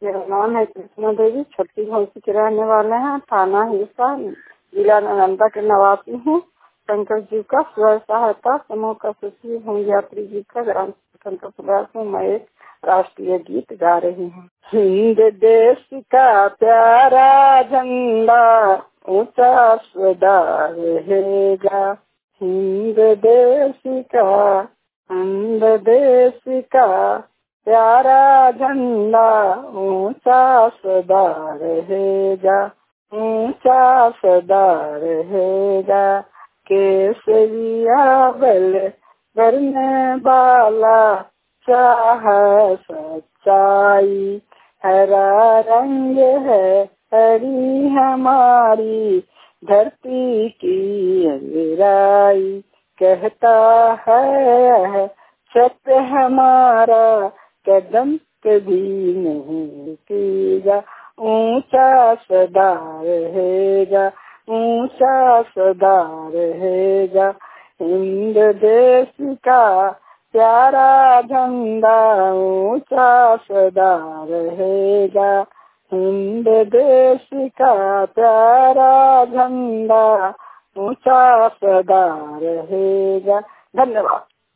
मेरा नाम है कृष्णा देवी, छत्ती घोसी के रहने वाले हैं। थाना हिलसा, जिला नालंदा के निवासी हूँ। शंकर जी का स्व सहायता समूह का सचिव हूँ। यात्री जी का ग्राम संगठन का सदस्य हूँ। मैं एक राष्ट्रीय गीत गा रही हूँ। हिंद देश का प्यारा झंडा ऊंचा सदा रहेगा। हिंद देश का प्यारा झंडा ऊंचा सदा रहेगा, ऊंचा सदा रहेगा। केसरिया बल करने वाला चाह सच्चाई, हरा रंग है हरी हमारी धरती की अंगराई। कहता है सत्य हमारा कदम कभी नहीं रुकेगा, ऊंचा सदा रहेगा, ऊंचा सदा रहेगा। हिंद देश का प्यारा झंडा ऊंचा सदा रहेगा। हिंद देश का प्यारा झंडा ऊंचा सदा रहेगा। धन्यवाद।